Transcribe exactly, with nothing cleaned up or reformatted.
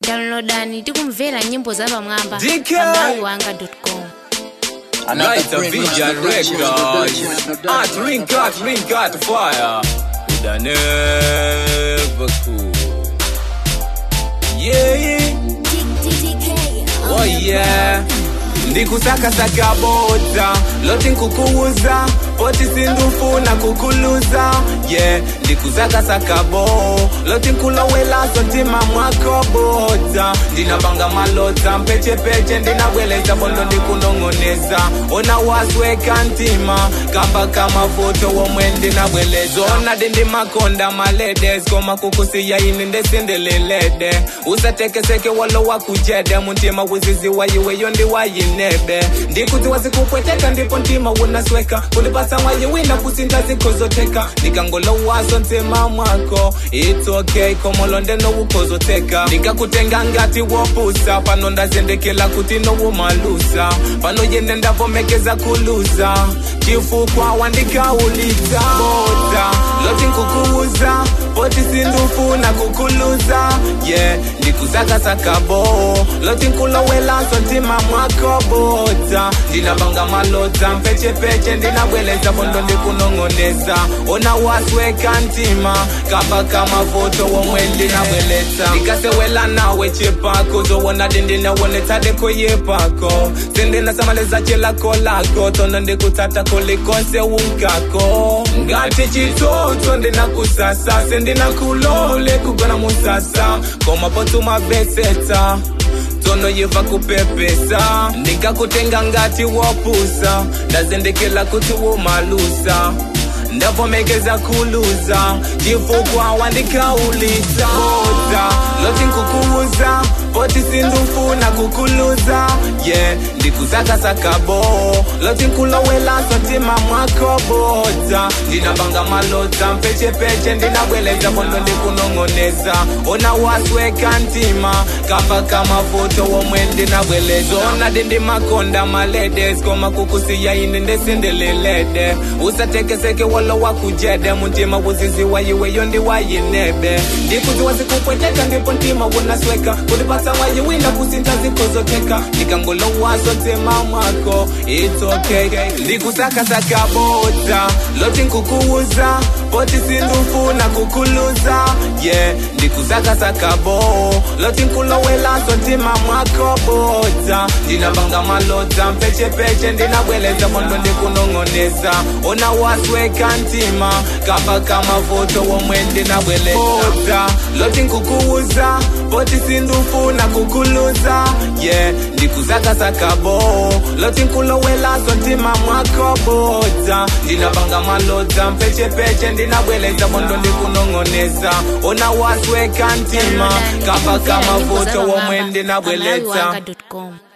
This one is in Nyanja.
Downloadani tikumvera nyimbo za pamwamba D K malawi wanga dot com. Light a vision records. Art ring cut, ring cut fire. With a never cool. Yeah, yeah. Oh yeah. Ndikusaka saka bota, loti nkukuuza, poti sindufu na kukuluza. Yeah, ndikusaka saka bo, loti nkulowela sontima mwako bota. Ndinabanga malota, mpeche peche ndinaweleza bondo ndikunongoneza. Ona waswe kantima, kamba kama foto womwe ndinaweleza. Ona dindi makonda maledes, koma kukusi ya ini ndesindelelede. Usateke seke walo wakujede, muntima wizizi wa iwe yondi wa nebe ndikuti wazikupweteka ndipo ntima unasweka kulipasa waye wina kusinda zikozoteka nikangolo wazo ntema mwako it's okay komolonde no ukozoteka nikakutenga ngati wopusa pano ndazendekela kuti no umalusa pano yende ndavomekeza kuluza chifukwa wandika ulita bota loti nkukuuza poti sindufu na kukuluza yeah ndikuzaka sakabo loti nkulowela sontima mwako bota ndinabanga malota mpeche peche ndinabweleza bondo ndikunongoneza ona wasweka ntima kamba kama foto womwe ndinabweleza nikasewela nawe chepako zowona dindinawoneta deko yepako sende nasamaleza chelako lako tono ndikutata kolikose unkako ngati chitoto ndinakusasa sendinakulole kugona musasa koma potuma beseta tono yeva kupepesa nikakutenga ngati wopusa ndazendekela kuti umalusa ndavomekeza kuluza chifukwa wandikaulisa bota loti nkukuuza poti sindufu na kukuluza yeah ndikuzaka sakabo loti nkulowela sontima mwako bota ndinabanga malota mpeche peche ndinabweleza bondo ndikunongoneza ona wasweka ntima kamba kama foto womwe ndinabweleza ona dindi makonda maledes koma kukusi ya ini ndesindelelede usatekeseke walo wakujede muntima wuzizi wa iwe yondi wa inebe ndikuti wazikupweteka ndipo ntima unasweka kulipasa waye wina kusinta zikozoteka nikangolo wazo tema mwako it's okay ndikusaka saka bota loti nkukuuza poti sindufu na kukuluza yeah ndikusaka saka bo loti nkulowela sontima mwako bota ndinabanga malota mpeche peche ndinabweleza bondo ndikunongoneza ona wasweka ntima kamba kama foto womwe ndinabweleza bota loti nkukuuza poti sindufu na kukuluza yeah ndikuzaka sakabo loti nkulowela sontima mwako bota ndinabanga malota mpeche peche ndinabweleza bondo ndikunongoneza ona wasweka ntima kamba kama foto womwe ndinabweleza malawi wanga dot com.